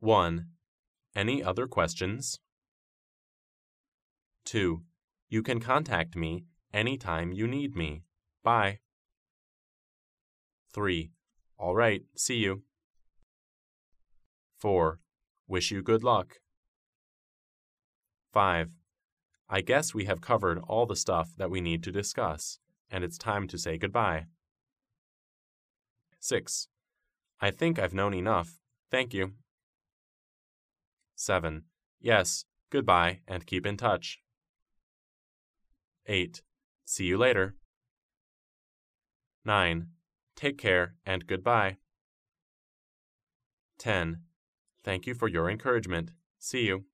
1. Any other questions? 2. You can contact me anytime you need me. Bye. 3. All right, see you. 4. Wish you good luck. 5. I guess we have covered all the stuff that we need to discuss, and it's time to say goodbye. 6. I think I've known enough. Thank you. 7. Yes, goodbye and keep in touch. 8. See you later. 9. Take care and goodbye. 10. Thank you for your encouragement. See you.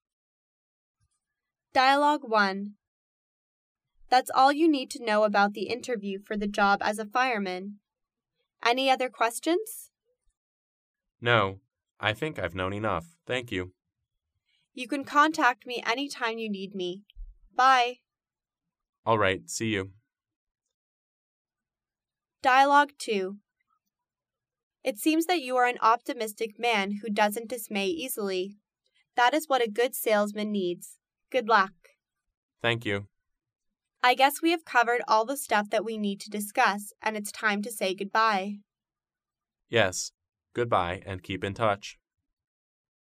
Dialogue 1. That's all you need to know about the interview for the job as a fireman. Any other questions? No, I think I've known enough. Thank you. You can contact me anytime you need me. Bye. All right, see you. Dialogue 2. It seems that you are an optimistic man who doesn't dismay easily. That is what a good salesman needs. Good luck. Thank you. I guess we have covered all the stuff that we need to discuss, and it's time to say goodbye. Yes, goodbye and keep in touch.